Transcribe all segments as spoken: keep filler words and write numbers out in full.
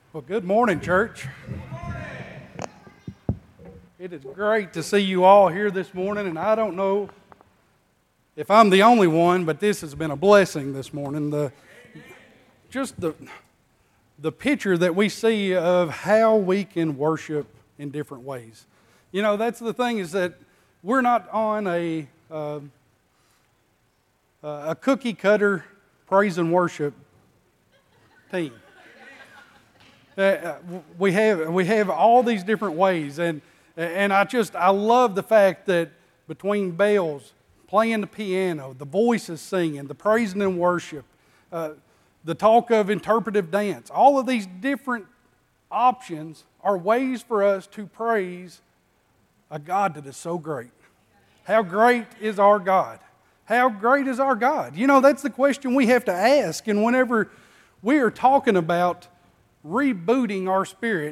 Well, good morning, church. It is great to see you all here this morning, and I don't know if I'm the only one, but this has been a blessing this morning. The just the the picture that we see of how we can worship in different ways. You know, that's the thing, is that we're not on a uh, a cookie cutter praise and worship team. Uh, we have we have all these different ways, and and I just I love the fact that between bells, playing the piano, the voices singing, the praising and worship, uh, the talk of interpretive dance, all of these different options are ways for us to praise a God that is so great. How great is our God? How great is our God? You know, that's the question we have to ask, and whenever we are talking about rebooting our spirit,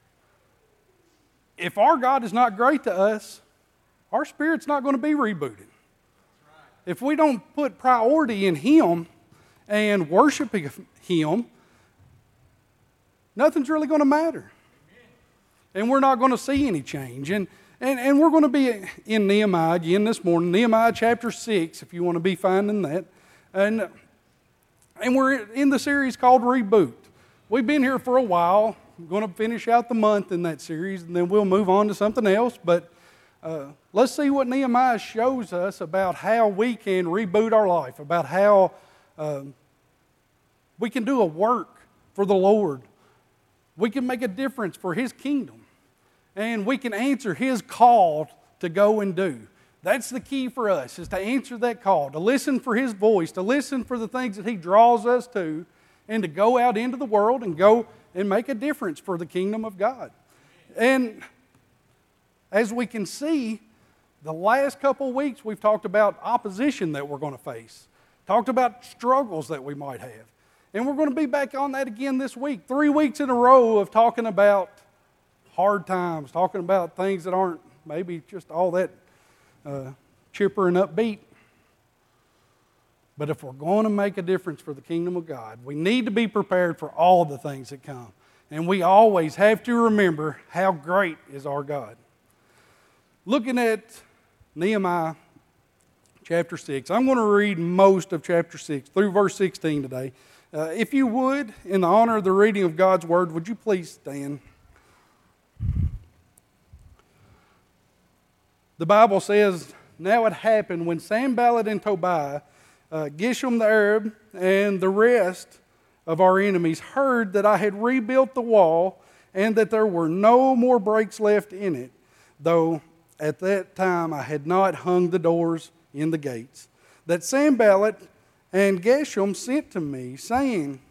if our God is not great to us, our spirit's not going to be rebooted. If we don't put priority in Him and worshiping Him, nothing's really going to matter. And we're not going to see any change. And, and, and we're going to be in Nehemiah again this morning, Nehemiah chapter six, if you want to be finding that. And, and we're in the series called Reboot. We've been here for a while. I'm going to finish out the month in that series, and then we'll move on to something else. But uh, let's see what Nehemiah shows us about how we can reboot our life, about how uh, we can do a work for the Lord. We can make a difference for His kingdom, and we can answer His call to go and do. That's the key for us, is to answer that call, to listen for His voice, to listen for the things that He draws us to, and to go out into the world and go and make a difference for the kingdom of God. And as we can see, the last couple of weeks we've talked about opposition that we're going to face, talked about struggles that we might have. And we're going to be back on that again this week. Three weeks in a row of talking about hard times, talking about things that aren't maybe just all that uh, chipper and upbeat. But if we're going to make a difference for the kingdom of God, we need to be prepared for all the things that come. And we always have to remember how great is our God. Looking at Nehemiah chapter six, I'm going to read most of chapter six through verse sixteen today. Uh, if you would, in the honor of the reading of God's word, would you please stand? The Bible says, "Now it happened when Sanballat and Tobiah, Uh, Geshem the Arab, and the rest of our enemies heard that I had rebuilt the wall and that there were no more breaks left in it, though at that time I had not hung the doors in the gates, that Sanballat and Geshem sent to me, saying,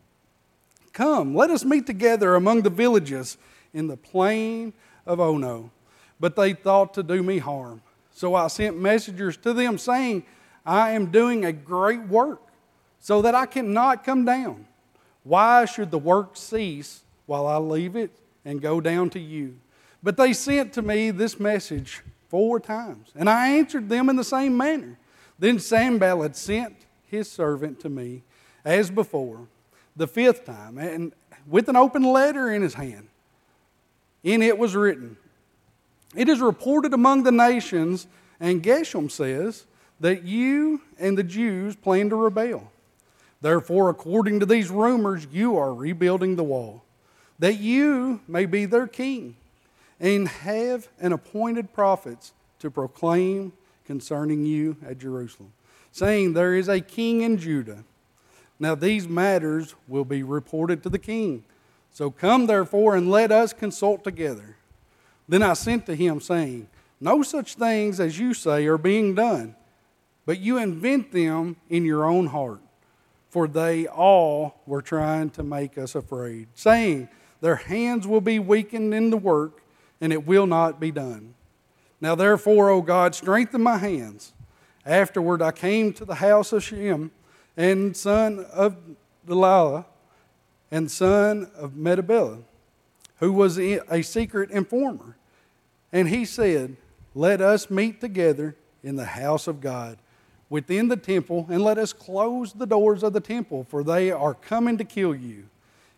'Come, let us meet together among the villages in the plain of Ono.' But they thought to do me harm. So I sent messengers to them, saying, 'I am doing a great work, so that I cannot come down. Why should the work cease while I leave it and go down to you?' But they sent to me this message four times, and I answered them in the same manner. Then Sanballat sent his servant to me as before, the fifth time, and with an open letter in his hand. In it was written, 'It is reported among the nations,' and Geshem says, 'that you and the Jews plan to rebel. Therefore, according to these rumors, you are rebuilding the wall, that you may be their king, and have an appointed prophets to proclaim concerning you at Jerusalem, saying, there is a king in Judah. Now these matters will be reported to the king. So come therefore and let us consult together.' Then I sent to him, saying, 'No such things as you say are being done, but you invent them in your own heart.' For they all were trying to make us afraid, saying, 'Their hands will be weakened in the work, and it will not be done.' Now therefore, O God, strengthen my hands." Afterward I came to the house of Shem, and son of Delilah, and son of Medabelah, who was a secret informer. And he said, "Let us meet together in the house of God, within the temple, and let us close the doors of the temple, for they are coming to kill you.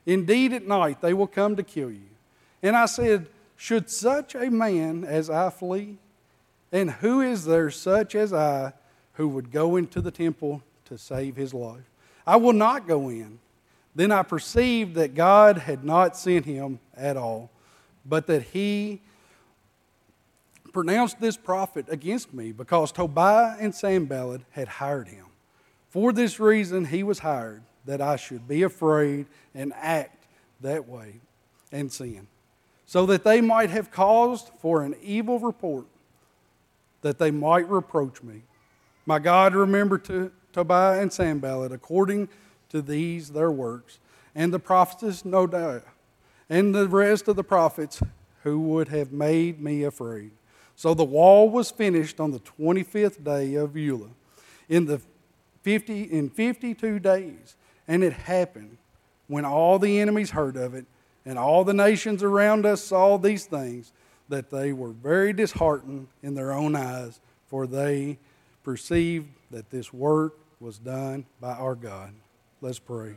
Indeed, at night they will come to kill you. And I said, should such a man as I flee? And who is there such as I who would go into the temple to save his life? I will not go in. Then I perceived that God had not sent him at all, but that he pronounced this prophet against me, because Tobiah and Sanballat had hired him. For this reason he was hired, that I should be afraid and act that way and sin, so that they might have caused for an evil report, that they might reproach me. My God, remember to Tobiah and Sanballat according to these their works, and the prophetess Noadiah, and the rest of the prophets who would have made me afraid. So the wall was finished on the twenty-fifth day of Eula, in the fifty in fifty-two days. And it happened, when all the enemies heard of it, and all the nations around us saw these things, that they were very disheartened in their own eyes, for they perceived that this work was done by our God. Let's pray.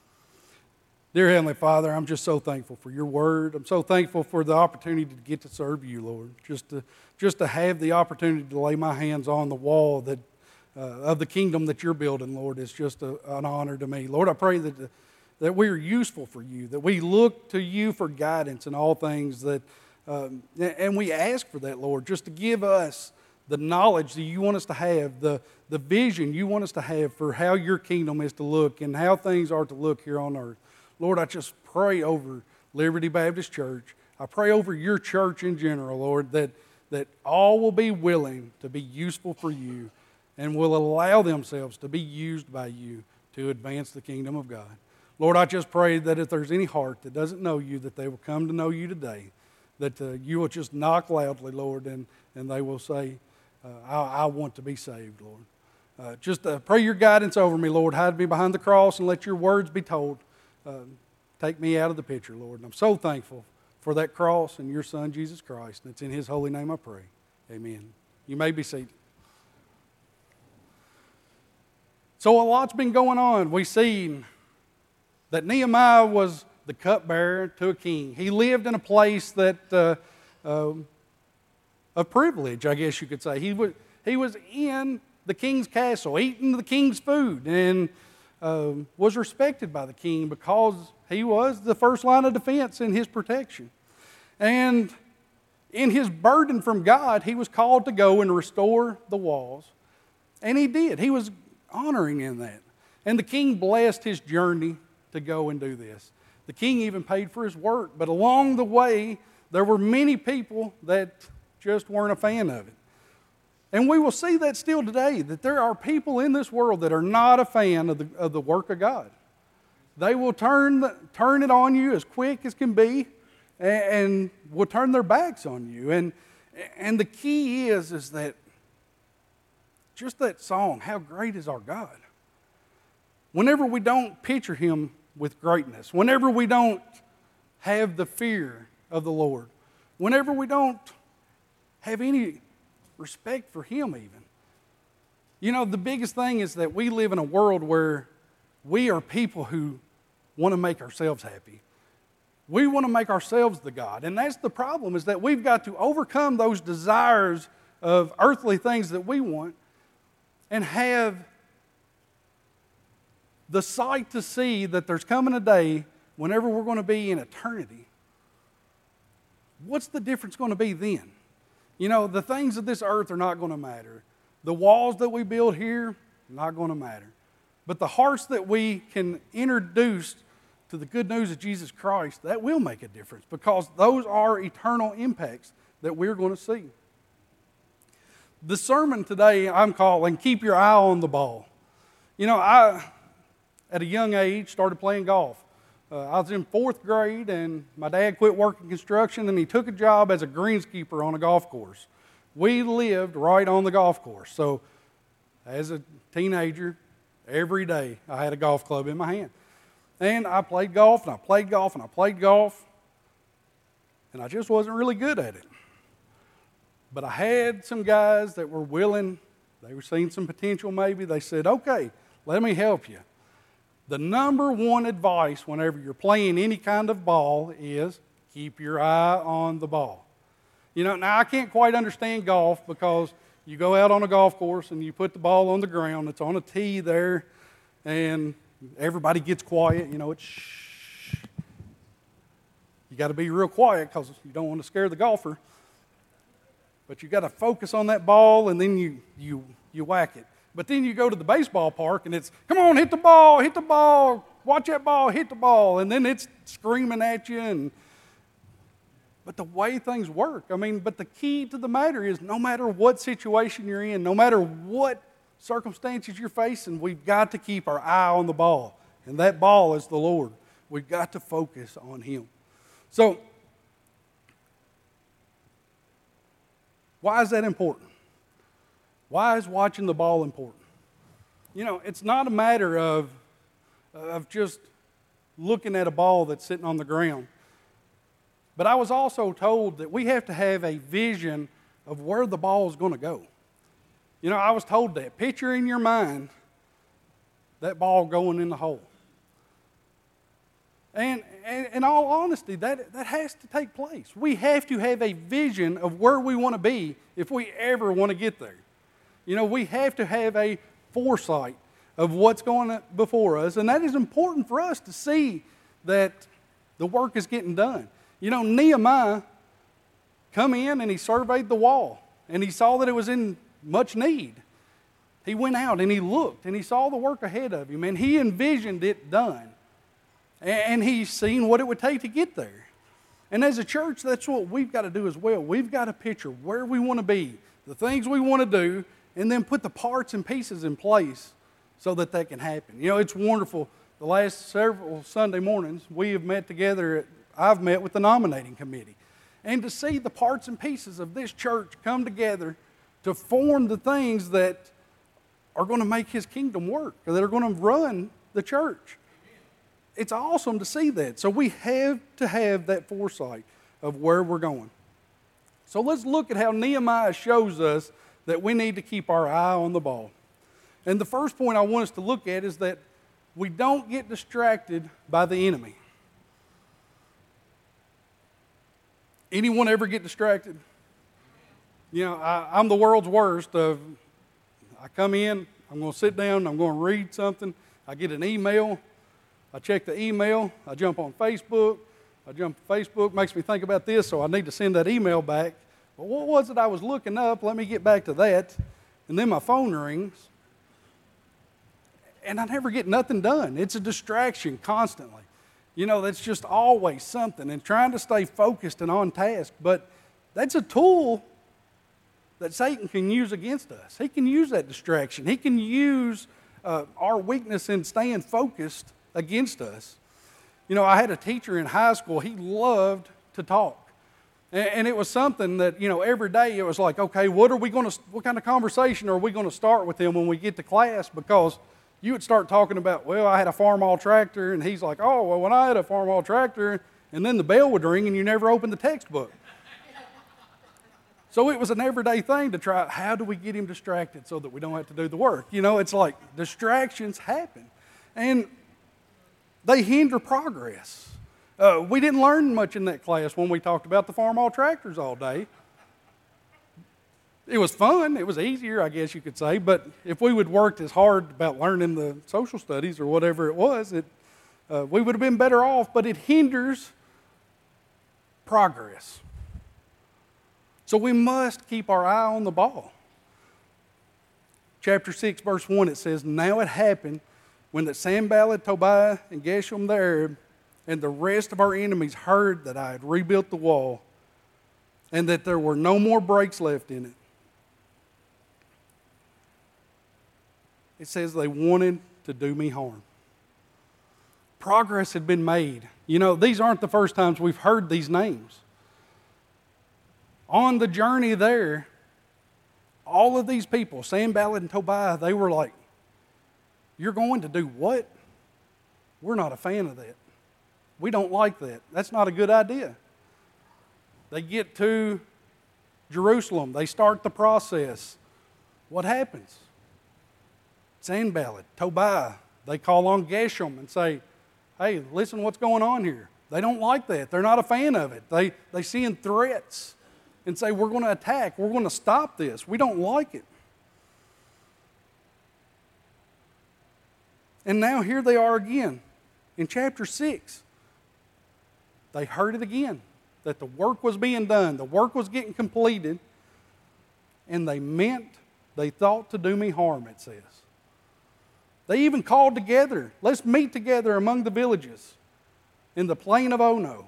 Dear Heavenly Father, I'm just so thankful for your word. I'm so thankful for the opportunity to get to serve you, Lord. Just to, just to have the opportunity to lay my hands on the wall that uh, of the kingdom that you're building, Lord, is just a, an honor to me. Lord, I pray that, the, that we are useful for you, that we look to you for guidance in all things, that, um, and we ask for that, Lord, just to give us the knowledge that you want us to have, the, the vision you want us to have for how your kingdom is to look and how things are to look here on earth. Lord, I just pray over Liberty Baptist Church. I pray over your church in general, Lord, that, that all will be willing to be useful for you and will allow themselves to be used by you to advance the kingdom of God. Lord, I just pray that if there's any heart that doesn't know you, that they will come to know you today, that uh, you will just knock loudly, Lord, and, and they will say, uh, I, I want to be saved, Lord. Uh, just uh, pray your guidance over me, Lord. Hide me behind the cross and let your words be told. Uh, take me out of the picture, Lord. And I'm so thankful for that cross and your Son, Jesus Christ. And it's in his holy name I pray. Amen. You may be seated. So a lot's been going on. We see that Nehemiah was the cupbearer to a king. He lived in a place that uh, uh, of privilege, I guess you could say. He was, he was in the king's castle, eating the king's food, and uh, was respected by the king because he was the first line of defense in his protection. And in his burden from God, he was called to go and restore the walls. And he did. He was honoring in that. And the king blessed his journey to go and do this. The king even paid for his work. But along the way, there were many people that just weren't a fan of it. And we will see that still today, that there are people in this world that are not a fan of the, of the work of God. They will turn, the, turn it on you as quick as can be, and, and will turn their backs on you. And, and the key is, is that just that song, How Great Is Our God? Whenever we don't picture him with greatness, whenever we don't have the fear of the Lord, whenever we don't have any respect for him even. You know, the biggest thing is that we live in a world where we are people who want to make ourselves happy. We want to make ourselves the God. And that's the problem, is that we've got to overcome those desires of earthly things that we want and have the sight to see that there's coming a day whenever we're going to be in eternity. What's the difference going to be then? You know, the things of this earth are not going to matter. The walls that we build here, not going to matter. But the hearts that we can introduce to the good news of Jesus Christ, that will make a difference, because those are eternal impacts that we're going to see. The sermon today I'm calling, Keep Your Eye on the Ball. You know, I, at a young age, started playing golf. Uh, I was in fourth grade, and my dad quit working construction, and he took a job as a greenskeeper on a golf course. We lived right on the golf course. So as a teenager, every day I had a golf club in my hand. And I played golf, and I played golf, and I played golf, and I just wasn't really good at it. But I had some guys that were willing, they were seeing some potential maybe. They said, okay, let me help you. The number one advice whenever you're playing any kind of ball is keep your eye on the ball. You know, now I can't quite understand golf because you go out on a golf course and you put the ball on the ground. It's on a tee there, and everybody gets quiet. You know, it's shh. You got to be real quiet because you don't want to scare the golfer. But you got to focus on that ball, and then you you you whack it. But then you go to the baseball park, and it's, come on, hit the ball, hit the ball, watch that ball, hit the ball. And then it's screaming at you. And But the way things work, I mean, but the key to the matter is no matter what situation you're in, no matter what circumstances you're facing, we've got to keep our eye on the ball. And that ball is the Lord. We've got to focus on Him. So, why is that important? Why is watching the ball important? You know, it's not a matter of, of just looking at a ball that's sitting on the ground. But I was also told that we have to have a vision of where the ball is going to go. You know, I was told that. Picture in your mind that ball going in the hole. And, and in all honesty, that, that has to take place. We have to have a vision of where we want to be if we ever want to get there. You know, we have to have a foresight of what's going before us, and that is important for us to see that the work is getting done. You know, Nehemiah come in and he surveyed the wall, and he saw that it was in much need. He went out and he looked, and he saw the work ahead of him, and he envisioned it done. And he's seen what it would take to get there. And as a church, that's what we've got to do as well. We've got to picture where we want to be, the things we want to do, and then put the parts and pieces in place so that that can happen. You know, it's wonderful. The last several Sunday mornings, we have met together at I've met with the nominating committee. And to see the parts and pieces of this church come together to form the things that are going to make His kingdom work, or that are going to run the church. It's awesome to see that. So we have to have that foresight of where we're going. So let's look at how Nehemiah shows us that we need to keep our eye on the ball. And the first point I want us to look at is that we don't get distracted by the enemy. Anyone ever get distracted? You know, I, I'm the world's worst of, I come in, I'm going to sit down, I'm going to read something, I get an email, I check the email, I jump on Facebook, I jump on Facebook, makes me think about this, so I need to send that email back. But what was it I was looking up? Let me get back to that. And then my phone rings, and I never get nothing done. It's a distraction constantly. You know, that's just always something, and trying to stay focused and on task. But that's a tool that Satan can use against us. He can use that distraction. He can use uh, our weakness in staying focused against us. You know, I had a teacher in high school. He loved to talk. And, and it was something that, you know, every day it was like, okay, what are we going to, what kind of conversation are we going to start with him when we get to class? Because you would start talking about, well, I had a Farmall tractor, and he's like, oh, well, when I had a Farmall tractor, and then the bell would ring and you never opened the textbook. So it was an everyday thing to try, how do we get him distracted so that we don't have to do the work? You know, it's like distractions happen, and they hinder progress. Uh, we didn't learn much in that class when we talked about the Farmall tractors all day. It was fun. It was easier, I guess you could say. But if we would worked as hard about learning the social studies or whatever it was, it, uh, we would have been better off. But it hinders progress. So we must keep our eye on the ball. Chapter six, verse one, it says, now it happened when the Sanballat, Tobiah, and Geshem the Arab, and the rest of our enemies heard that I had rebuilt the wall, and that there were no more breaks left in it. It says they wanted to do me harm. Progress had been made. You know, these aren't the first times we've heard these names. On the journey there, all of these people, Sanballat and Tobiah, they were like, you're going to do what? We're not a fan of that. We don't like that. That's not a good idea. They get to Jerusalem. They start the process. What happens? Sanballat, Tobiah, They call on Geshem and say, hey, listen what's going on here. They don't like that. They're not a fan of it. They, they see in threats and say, we're going to attack. We're going to stop this. We don't like it. And now here they are again in chapter six. They heard it again, that the work was being done. The work was getting completed. And they meant, they thought to do me harm, it says. They even called together, let's meet together among the villages in the plain of Ono.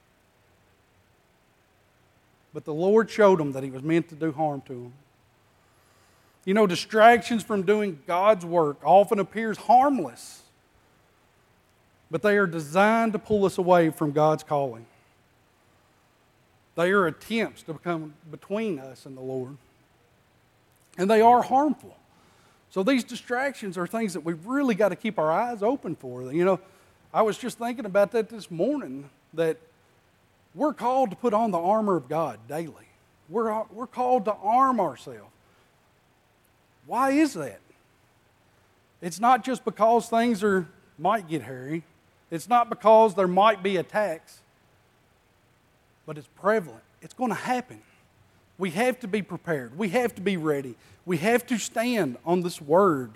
But the Lord showed them that he was meant to do harm to them. You know, distractions from doing God's work often appears harmless, but they are designed to pull us away from God's calling. They are attempts to become between us and the Lord, and they are harmful. So these distractions are things that we've really got to keep our eyes open for. You know, I was just thinking about that this morning, that we're called to put on the armor of God daily. We're, we're called to arm ourselves. Why is that? It's not just because things are might get hairy. It's not because there might be attacks. But it's prevalent. It's going to happen. We have to be prepared. We have to be ready. We have to stand on this word.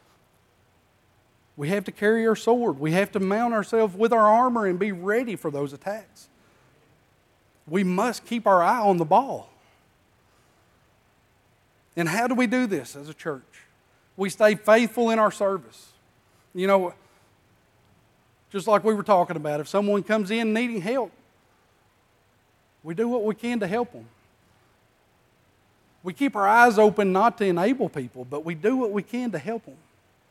We have to carry our sword. We have to mount ourselves with our armor and be ready for those attacks. We must keep our eye on the ball. And how do we do this as a church? We stay faithful in our service. You know, just like we were talking about, if someone comes in needing help, we do what we can to help them. We keep our eyes open not to enable people, but we do what we can to help them.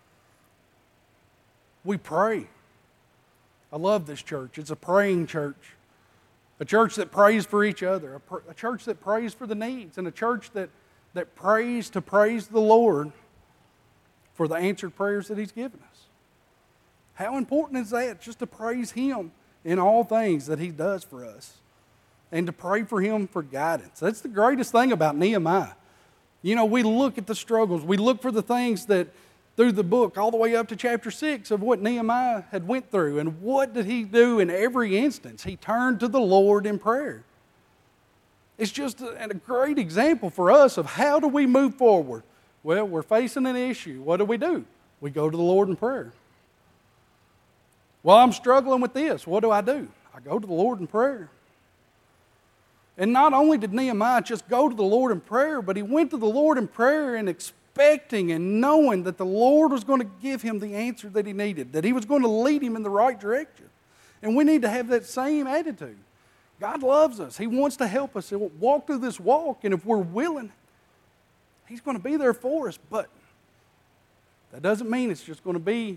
We pray. I love this church. It's a praying church. A church that prays for each other. A, pr- a church that prays for the needs. And a church that that prays to praise the Lord for the answered prayers that he's given us. How important is that? Just to praise him in all things that he does for us and to pray for him for guidance. That's the greatest thing about Nehemiah. You know, we look at the struggles. We look for the things that through the book all the way up to chapter six of what Nehemiah had went through. And what did he do in every instance? He turned to the Lord in prayer. It's just a, a great example for us of how do we move forward. Well, we're facing an issue. What do we do? We go to the Lord in prayer. Well, I'm struggling with this. What do I do? I go to the Lord in prayer. And not only did Nehemiah just go to the Lord in prayer, but he went to the Lord in prayer and expecting and knowing that the Lord was going to give him the answer that he needed, that he was going to lead him in the right direction. And we need to have that same attitude. God loves us. He wants to help us walk through this walk, and if we're willing, he's going to be there for us. But that doesn't mean it's just going to be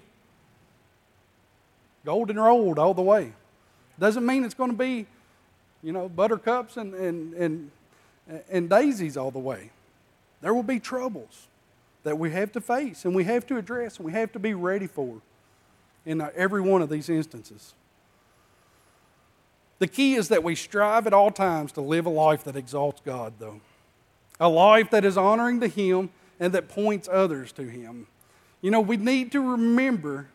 golden rolled all the way. Doesn't mean it's going to be, you know, buttercups and, and, and, and daisies all the way. There will be troubles that we have to face and we have to address and we have to be ready for in every one of these instances. The key is that we strive at all times to live a life that exalts God, though. A life that is honoring to him and that points others to him. You know, we need to remember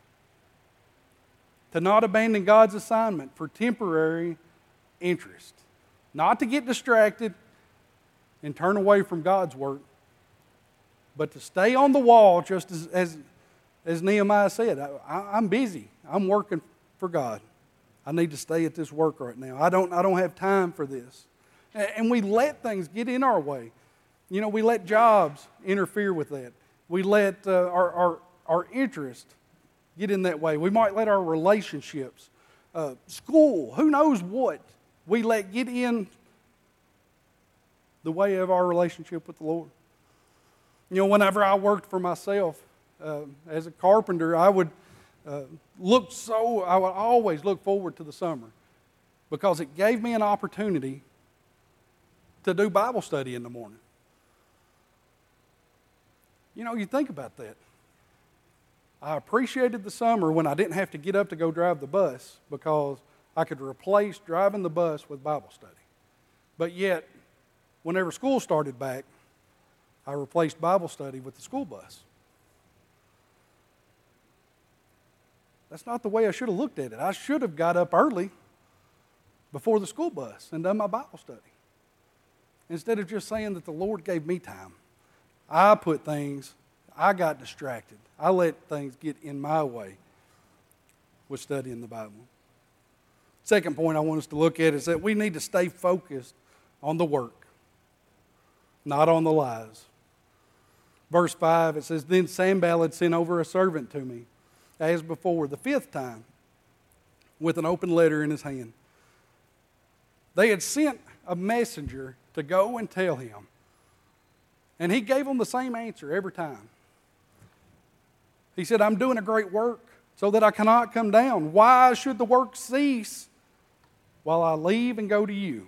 to not abandon God's assignment for temporary interest. Not to get distracted and turn away from God's work, but to stay on the wall just as, as, as Nehemiah said. I, I'm busy. I'm working for God. I need to stay at this work right now. I don't, I don't have time for this. And we let things get in our way. You know, we let jobs interfere with that. We let uh, our, our, our interest get in that way. We might let our relationships, uh, school, who knows what, we let get in the way of our relationship with the Lord. You know, whenever I worked for myself uh, as a carpenter, I would uh, look so, I would always look forward to the summer because it gave me an opportunity to do Bible study in the morning. You know, you think about that. I appreciated the summer when I didn't have to get up to go drive the bus because I could replace driving the bus with Bible study. But yet, whenever school started back, I replaced Bible study with the school bus. That's not the way I should have looked at it. I should have got up early before the school bus and done my Bible study. Instead of just saying that the Lord gave me time. I put things, I got distracted. I let things get in my way with studying the Bible. Second point I want us to look at is that we need to stay focused on the work, not on the lies. Verse five, it says, Then Sanballat sent over a servant to me, as before, the fifth time, with an open letter in his hand. They had sent a messenger to go and tell him, and he gave them the same answer every time. He said, I'm doing a great work so that I cannot come down. Why should the work cease while I leave and go to you?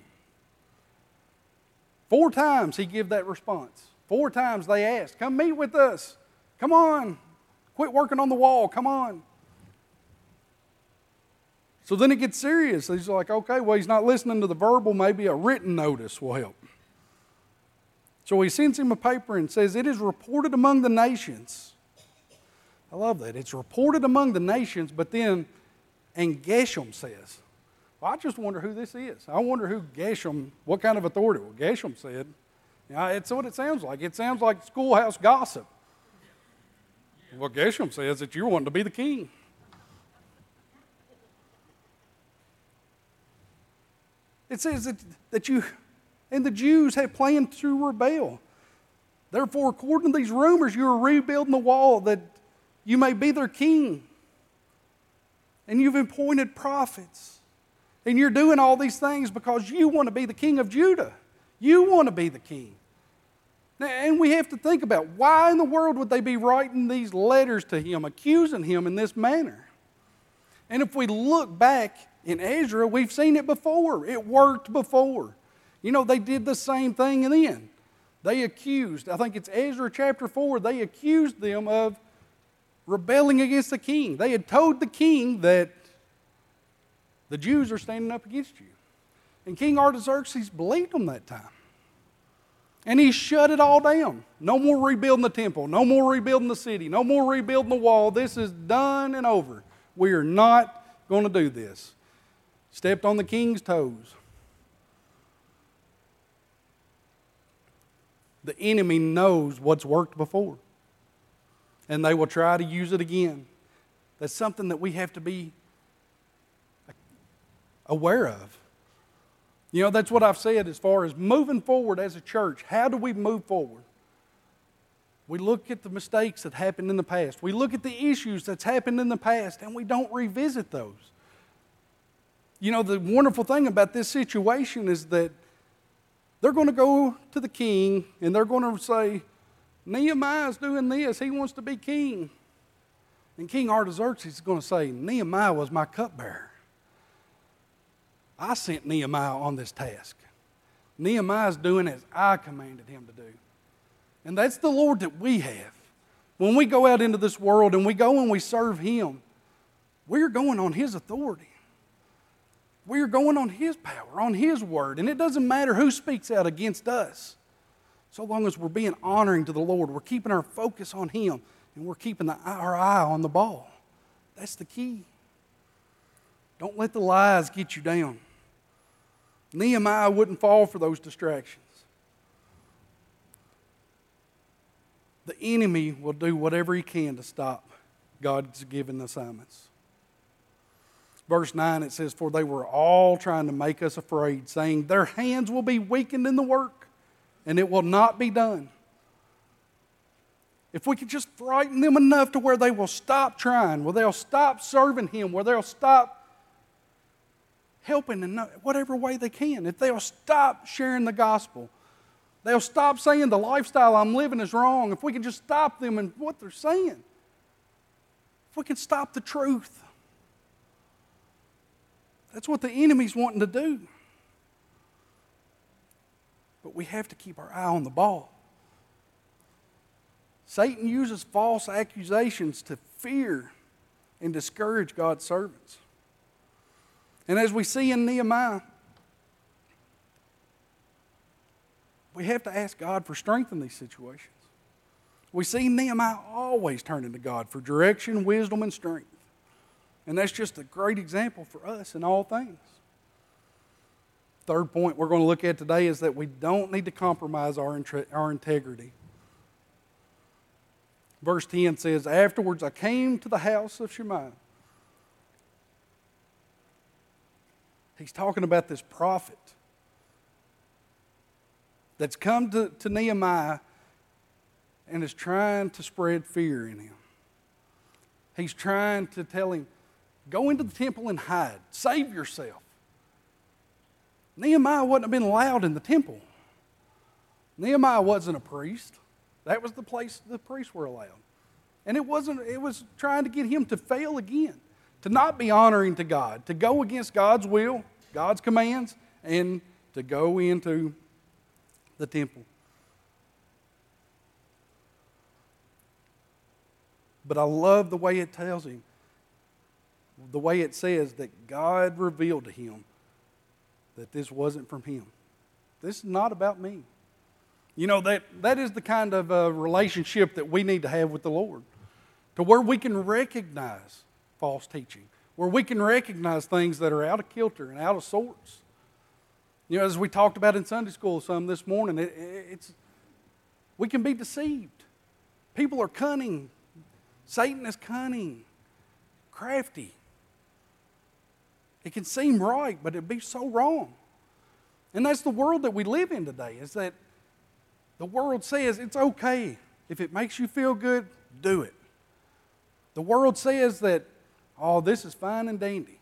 Four times he gave that response. Four times they asked, come meet with us. Come on. Quit working on the wall. Come on. So then it gets serious. He's like, okay, well, he's not listening to the verbal. Maybe a written notice will help. So he sends him a paper and says, it is reported among the nations. I love that. It's reported among the nations, but then, and Geshem says, well, I just wonder who this is. I wonder who Geshem, what kind of authority? Well, Geshem said, you know, it's what it sounds like. It sounds like schoolhouse gossip. Well, Geshem says that you're wanting to be the king. It says that, that you and the Jews have planned to rebel. Therefore, according to these rumors, you are rebuilding the wall that you may be their king. And you've appointed prophets. And you're doing all these things because you want to be the king of Judah. You want to be the king. Now, and we have to think about why in the world would they be writing these letters to him, accusing him in this manner? And if we look back in Ezra, we've seen it before. It worked before. You know, they did the same thing then. They accused, I think it's Ezra chapter four, they accused them of rebelling against the king. They had told the king that the Jews are standing up against you. And King Artaxerxes believed them that time. And he shut it all down. No more rebuilding the temple. No more rebuilding the city. No more rebuilding the wall. This is done and over. We are not going to do this. Stepped on the king's toes. The enemy knows what's worked before. And they will try to use it again. That's something that we have to be aware of. You know, that's what I've said as far as moving forward as a church. How do we move forward? We look at the mistakes that happened in the past. We look at the issues that's happened in the past, and we don't revisit those. You know, the wonderful thing about this situation is that they're going to go to the king, and they're going to say, Nehemiah's doing this. He wants to be king. And King Artaxerxes is going to say, Nehemiah was my cupbearer. I sent Nehemiah on this task. Nehemiah's doing as I commanded him to do. And that's the Lord that we have. When we go out into this world and we go and we serve him, we're going on his authority. We're going on his power, on his word. And it doesn't matter who speaks out against us. So long as we're being honoring to the Lord, we're keeping our focus on him, and we're keeping the, our eye on the ball. That's the key. Don't let the lies get you down. Nehemiah wouldn't fall for those distractions. The enemy will do whatever he can to stop God's given assignments. Verse nine, it says, For they were all trying to make us afraid, saying, Their hands will be weakened in the work, and it will not be done. If we could just frighten them enough to where they will stop trying, where they'll stop serving him, where they'll stop helping in whatever way they can. If they'll stop sharing the gospel, they'll stop saying the lifestyle I'm living is wrong. If we can just stop them in what they're saying, if we can stop the truth. That's what the enemy's wanting to do. But we have to keep our eye on the ball. Satan uses false accusations to fear and discourage God's servants. And as we see in Nehemiah, we have to ask God for strength in these situations. We see Nehemiah always turning to God for direction, wisdom, and strength. And that's just a great example for us in all things. Third point we're going to look at today is that we don't need to compromise our, our integrity. Verse ten says, afterwards I came to the house of Shemaiah. He's talking about this prophet that's come to, to Nehemiah and is trying to spread fear in him. He's trying to tell him, go into the temple and hide. Save yourself. Nehemiah wouldn't have been allowed in the temple. Nehemiah wasn't a priest. That was the place the priests were allowed. And it wasn't, it was trying to get him to fail again, to not be honoring to God, to go against God's will, God's commands, and to go into the temple. But I love the way it tells him, the way it says that God revealed to him that this wasn't from him. This is not about me. You know, that, that is the kind of uh, relationship that we need to have with the Lord, to where we can recognize false teaching, where we can recognize things that are out of kilter and out of sorts. You know, as we talked about in Sunday school some this morning, it, it's we can be deceived. People are cunning. Satan is cunning, crafty. It can seem right, but it'd be so wrong. And that's the world that we live in today, is that the world says it's okay. If it makes you feel good, do it. The world says that, oh, this is fine and dandy.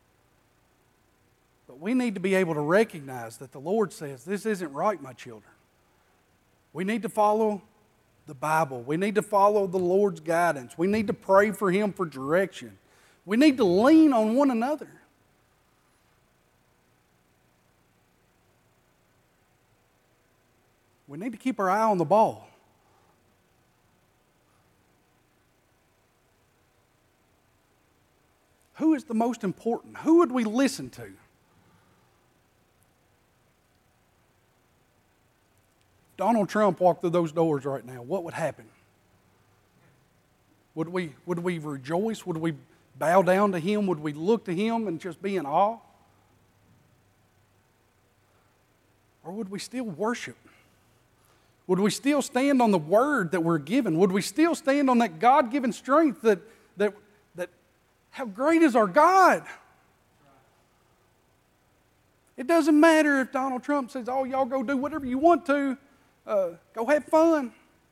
But we need to be able to recognize that the Lord says, this isn't right, my children. We need to follow the Bible. We need to follow the Lord's guidance. We need to pray for Him for direction. We need to lean on one another. We need to keep our eye on the ball. Who is the most important? Who would we listen to? Donald Trump walked through those doors right now, what would happen? Would we, would we rejoice? Would we bow down to him? Would we look to him and just be in awe? Or would we still worship? Would we still stand on the word that we're given? Would we still stand on that God-given strength that, that, that how great is our God? It doesn't matter if Donald Trump says, oh, y'all go do whatever you want to. Uh, go have fun.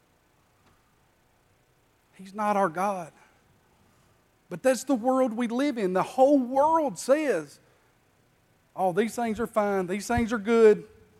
He's not our God. But that's the world we live in. The whole world says, oh, these things are fine. These things are good.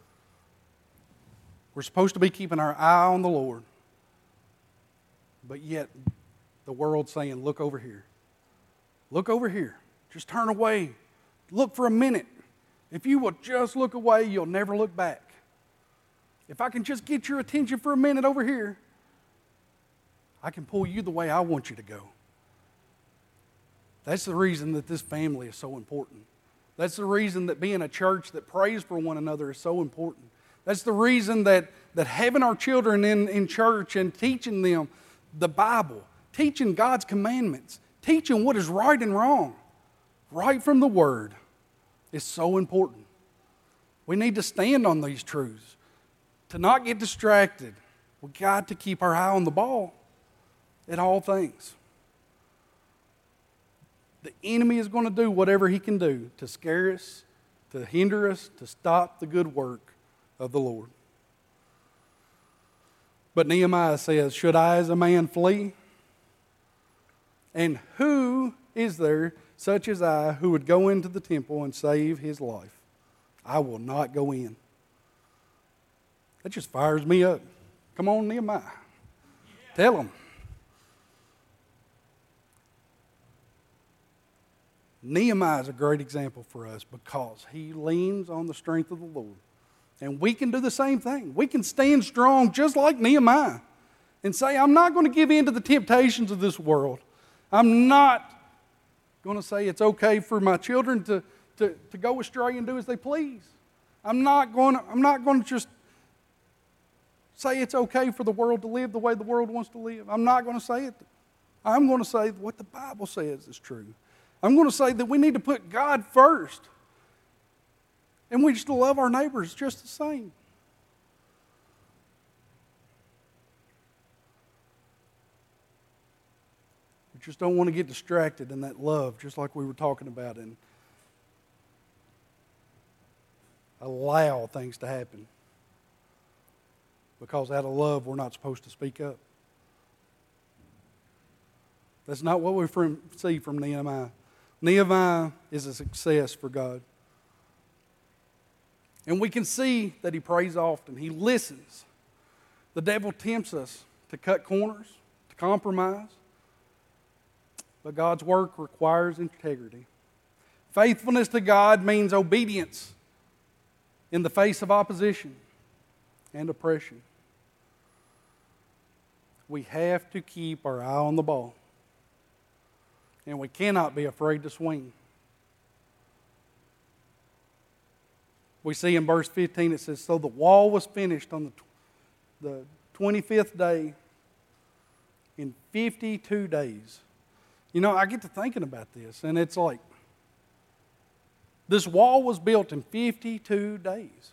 We're supposed to be keeping our eye on the Lord. But yet, the world's saying, look over here. Look over here. Just turn away. Look for a minute. If you will just look away, you'll never look back. If I can just get your attention for a minute over here, I can pull you the way I want you to go. That's the reason that this family is so important. That's the reason that being a church that prays for one another is so important. That's the reason that, that having our children in, in church and teaching them the Bible, teaching God's commandments, teaching what is right and wrong, right from the Word, is so important. We need to stand on these truths. To not get distracted, we've got to keep our eye on the ball at all things. The enemy is going to do whatever he can do to scare us, to hinder us, to stop the good work of the Lord. But Nehemiah says, should I as a man flee? And who is there such as I who would go into the temple and save his life? I will not go in. That just fires me up. Come on, Nehemiah. Tell him. Nehemiah is a great example for us because he leans on the strength of the Lord. And we can do the same thing. We can stand strong just like Nehemiah and say, I'm not going to give in to the temptations of this world. I'm not going to say it's okay for my children to, to, to go astray and do as they please. I'm not going to, I'm not going to just say it's okay for the world to live the way the world wants to live. I'm not going to say it. I'm going to say what the Bible says is true. I'm going to say that we need to put God first. And we just love our neighbors just the same. We just don't want to get distracted in that love, just like we were talking about, and allow things to happen. Because out of love, we're not supposed to speak up. That's not what we from, see from Nehemiah. Nehemiah is a success for God. And we can see that he prays often. He listens. The devil tempts us to cut corners, to compromise. But God's work requires integrity. Faithfulness to God means obedience in the face of opposition and oppression. We have to keep our eye on the ball. And we cannot be afraid to swing. We see in verse fifteen, it says, so the wall was finished on the, the twenty-fifth day in fifty-two days. You know, I get to thinking about this, and it's like, this wall was built in fifty-two days.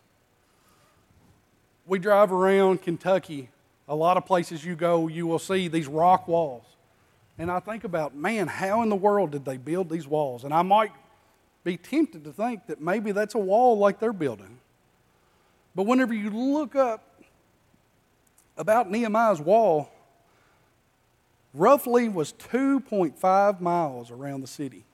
We drive around Kentucky, a lot of places you go, you will see these rock walls. And I think about, man, how in the world did they build these walls? And I might be tempted to think that maybe that's a wall like they're building. But whenever you look up about Nehemiah's wall, roughly was two point five miles around the city.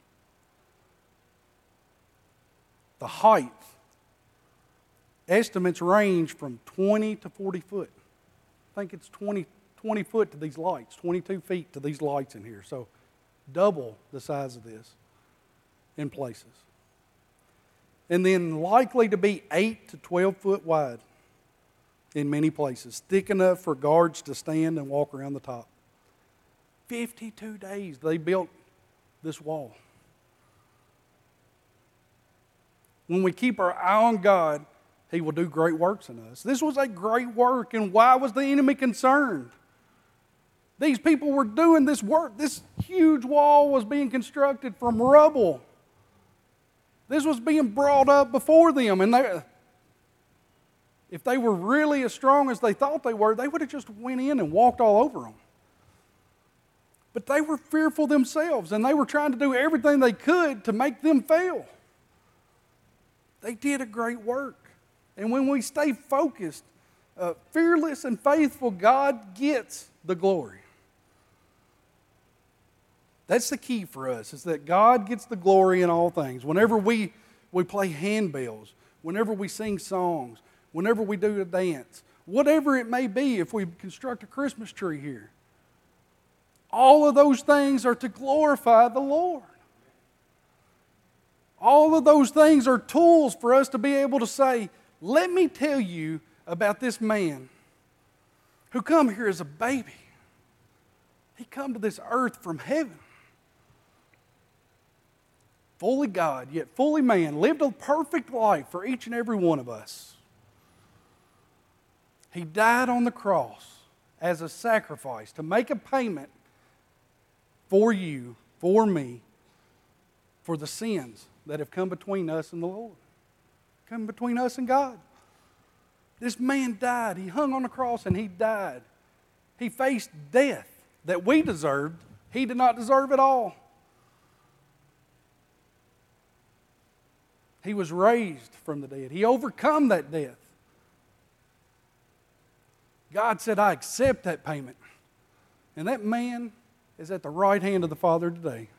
The height, estimates range from twenty to forty foot. I think it's twenty, twenty foot to these lights, twenty-two feet to these lights in here. So double the size of this in places. And then likely to be eight to twelve foot wide in many places, thick enough for guards to stand and walk around the top. fifty-two days they built this wall. When we keep our eye on God, He will do great works in us. This was a great work, and why was the enemy concerned? These people were doing this work. This huge wall was being constructed from rubble. This was being brought up before them, and they, if they were really as strong as they thought they were, they would have just went in and walked all over them. But they were fearful themselves, and they were trying to do everything they could to make them fail. They did a great work. And when we stay focused, uh, fearless and faithful, God gets the glory. That's the key for us, is that God gets the glory in all things. Whenever we, we play handbells, whenever we sing songs, whenever we do a dance, whatever it may be, if we construct a Christmas tree here, all of those things are to glorify the Lord. All of those things are tools for us to be able to say, let me tell you about this man who come here as a baby. He come to this earth from heaven. Fully God, yet fully man, lived a perfect life for each and every one of us. He died on the cross as a sacrifice to make a payment for you, for me, for the sins that have come between us and the Lord. Come between us and God. This man died. He hung on the cross and he died. He faced death that we deserved. He did not deserve it all. He was raised from the dead. He overcome that death. God said, I accept that payment. And that man is at the right hand of the Father today.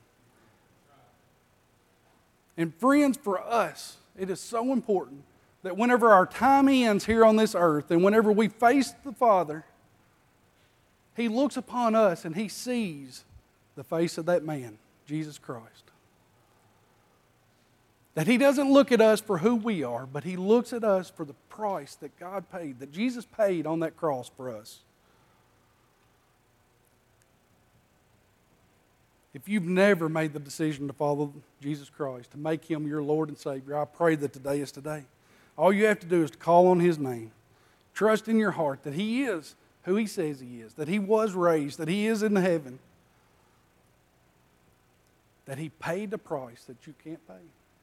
And friends, for us, it is so important that whenever our time ends here on this earth and whenever we face the Father, He looks upon us and He sees the face of that man, Jesus Christ. That He doesn't look at us for who we are, but He looks at us for the price that God paid, that Jesus paid on that cross for us. If you've never made the decision to follow Jesus Christ, to make Him your Lord and Savior, I pray that today is today. All you have to do is to call on His name. Trust in your heart that He is who He says He is, that He was raised, that He is in heaven. that He paid the price that you can't pay.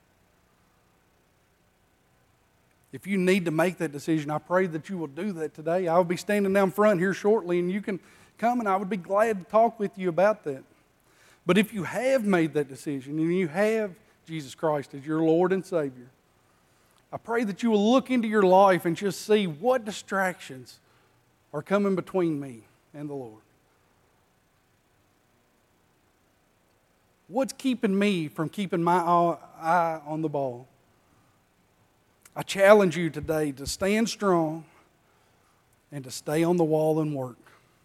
If you need to make that decision, I pray that you will do that today. I will be standing down front here shortly, and you can come, and I would be glad to talk with you about that. But if you have made that decision and you have Jesus Christ as your Lord and Savior, I pray that you will look into your life and just see what distractions are coming between me and the Lord. What's keeping me from keeping my eye on the ball? I challenge you today to stand strong and to stay on the wall and work.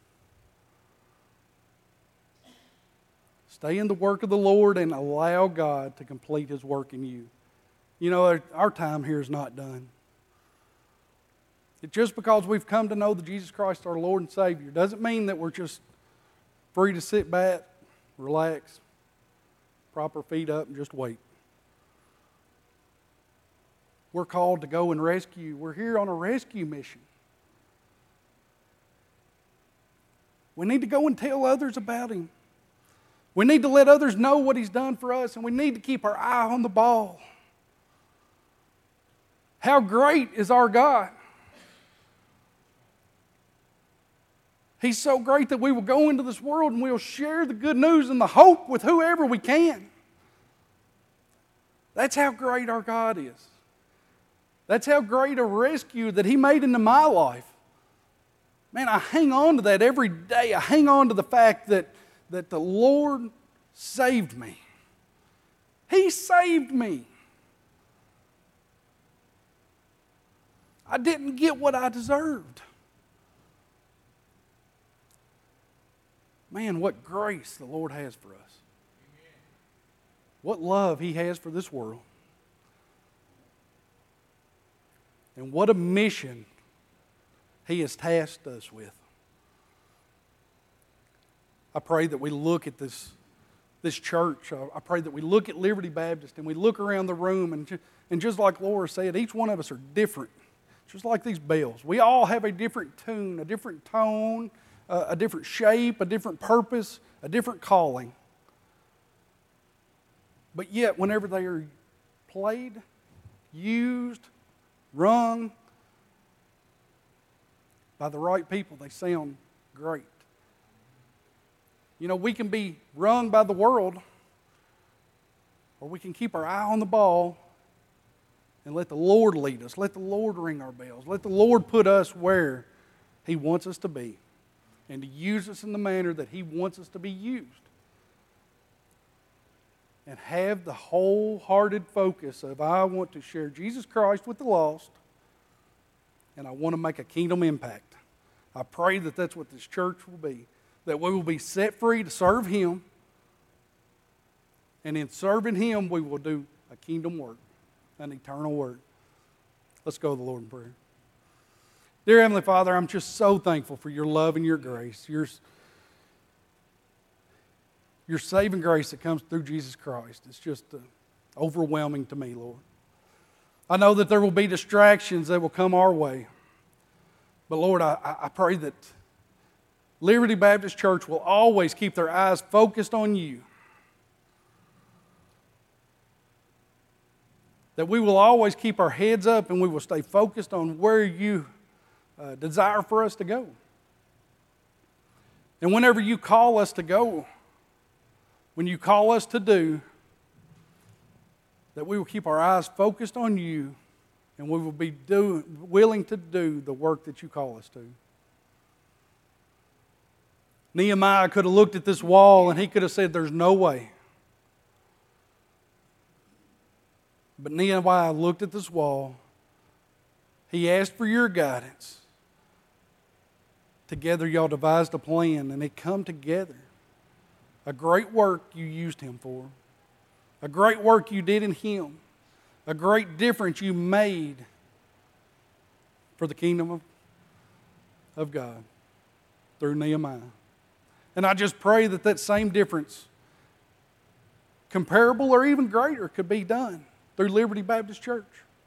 Stay in the work of the Lord and allow God to complete His work in you. You know, our, our time here is not done. It, just because we've come to know that Jesus Christ our Lord and Savior doesn't mean that we're just free to sit back, relax, prop our feet up, and just wait. We're called to go and rescue. We're here on a rescue mission. We need to go and tell others about Him. We need to let others know what He's done for us, and we need to keep our eye on the ball. How great is our God? He's so great that we will go into this world and we'll share the good news and the hope with whoever we can. That's how great our God is. That's how great a rescue that He made into my life. Man, I hang on to that every day. I hang on to the fact that, that the Lord saved me. He saved me. I didn't get what I deserved. Man, what grace the Lord has for us. What love He has for this world. And what a mission He has tasked us with. I pray that we look at this, this church. I pray that we look at Liberty Baptist and we look around the room, and, and just like Laura said, each one of us are different. Just like these bells. We all have a different tune, a different tone, uh, a different shape, a different purpose, a different calling. But yet, whenever they are played, used, rung by the right people, they sound great. You know, we can be rung by the world, or we can keep our eye on the ball and let the Lord lead us. Let the Lord ring our bells. Let the Lord put us where He wants us to be, and to use us in the manner that He wants us to be used. And have the wholehearted focus of, I want to share Jesus Christ with the lost, and I want to make a kingdom impact. I pray that that's what this church will be, that we will be set free to serve Him, and in serving Him we will do a kingdom work, an eternal work. Let's go to the Lord in prayer. Dear Heavenly Father, I'm just so thankful for Your love and Your grace, Your Your saving grace that comes through Jesus Christ. It's just uh, overwhelming to me, Lord. I know that there will be distractions that will come our way. But Lord, I, I pray that Liberty Baptist Church will always keep their eyes focused on You. That we will always keep our heads up and we will stay focused on where You uh, desire for us to go. And whenever You call us to go, when You call us to do, that we will keep our eyes focused on You, and we will be do, willing to do the work that You call us to. Nehemiah could have looked at this wall and he could have said, there's no way. But Nehemiah looked at this wall. He asked for Your guidance. Together y'all devised a plan, and it come together. A great work You used him for. A great work You did in him. A great difference You made for the kingdom of, of God through Nehemiah. And I just pray that that same difference, comparable or even greater, could be done through Liberty Baptist Church.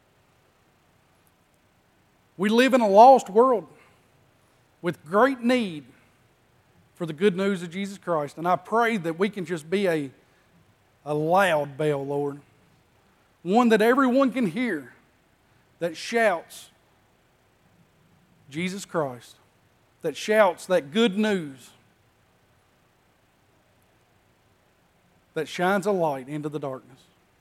We live in a lost world with great need for the good news of Jesus Christ. And I pray that we can just be a, a loud bell, Lord. One that everyone can hear, that shouts Jesus Christ, that shouts that good news, that shines a light into the darkness.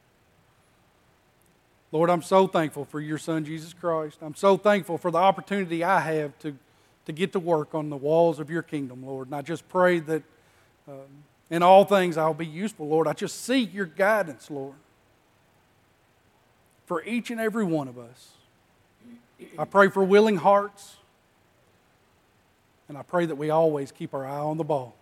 Lord, I'm so thankful for your Son, Jesus Christ. I'm so thankful for the opportunity I have to, to get to work on the walls of your kingdom, Lord. And I just pray that um, in all things I'll be useful, Lord. I just seek your guidance, Lord, for each and every one of us. I pray for willing hearts, and I pray that we always keep our eye on the ball.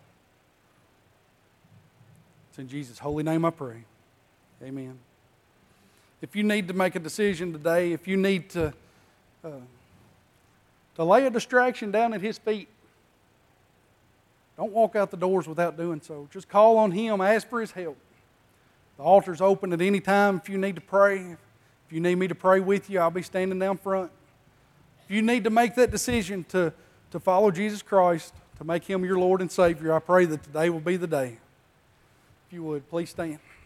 It's in Jesus' holy name I pray. Amen. If you need to make a decision today, if you need to, uh, to lay a distraction down at His feet, don't walk out the doors without doing so. Just call on Him, ask for His help. The altar's open at any time if you need to pray. If you need me to pray with you, I'll be standing down front. If you need to make that decision to, to follow Jesus Christ, to make Him your Lord and Savior, I pray that today will be the day. If you would, please stand.